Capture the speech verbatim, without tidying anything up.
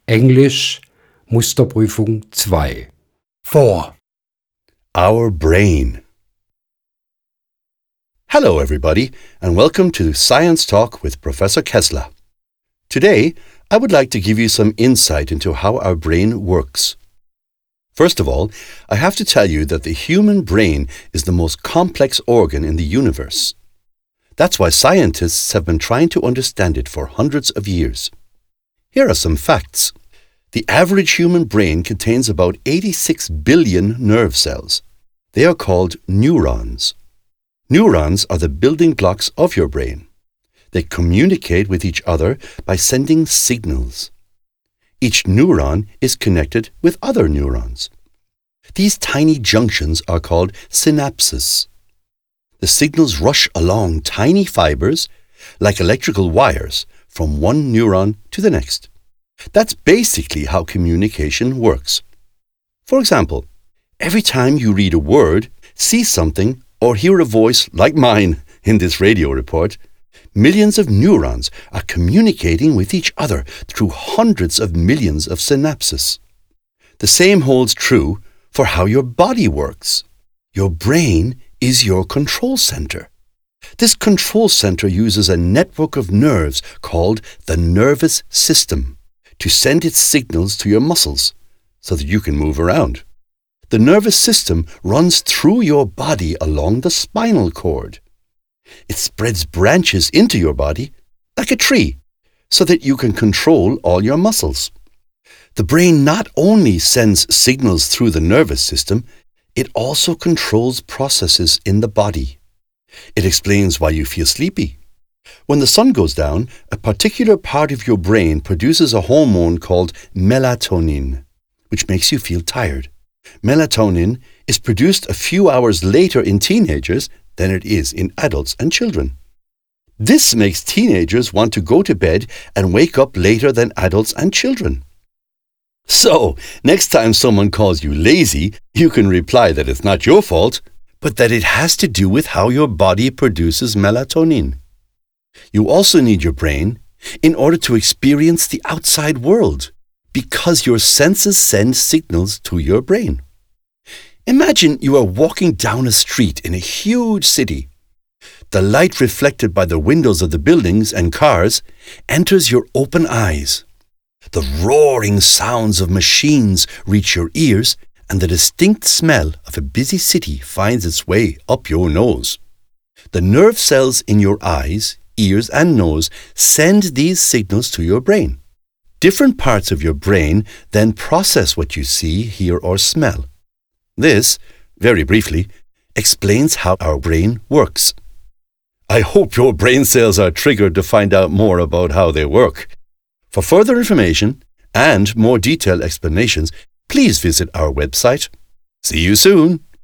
Englisch Musterprüfung zwei. four. Our brain. Hello, everybody, and welcome to Science Talk with Professor Kessler. Today, I would like to give you some insight into how our brain works. First of all, I have to tell you that the human brain is the most complex organ in the universe. That's why scientists have been trying to understand it for hundreds of years. Here are some facts. The average human brain contains about eighty-six billion nerve cells. They are called neurons. Neurons are the building blocks of your brain. They communicate with each other by sending signals. Each neuron is connected with other neurons. These tiny junctions are called synapses. The signals rush along tiny fibers, like electrical wires, from one neuron to the next. That's basically how communication works. For example, every time you read a word, see something, or hear a voice like mine in this radio report, millions of neurons are communicating with each other through hundreds of millions of synapses. The same holds true for how your body works. Your brain is your control center. This control center uses a network of nerves called the nervous system to send its signals to your muscles so that you can move around. The nervous system runs through your body along the spinal cord. It spreads branches into your body like a tree so that you can control all your muscles. The brain not only sends signals through the nervous system, it also controls processes in the body. It explains why you feel sleepy. When the sun goes down, a particular part of your brain produces a hormone called melatonin, which makes you feel tired. Melatonin is produced a few hours later in teenagers than it is in adults and children. This makes teenagers want to go to bed and wake up later than adults and children. So, next time someone calls you lazy, you can reply that it's not your fault, but that it has to do with how your body produces melatonin. You also need your brain in order to experience the outside world, because your senses send signals to your brain. Imagine you are walking down a street in a huge city. The light reflected by the windows of the buildings and cars enters your open eyes. The roaring sounds of machines reach your ears, and the distinct smell of a busy city finds its way up your nose. The nerve cells in your eyes, ears, and nose send these signals to your brain. Different parts of your brain then process what you see, hear, or smell. This, very briefly, explains how our brain works. I hope your brain cells are triggered to find out more about how they work. For further information and more detailed explanations, please visit our website. See you soon!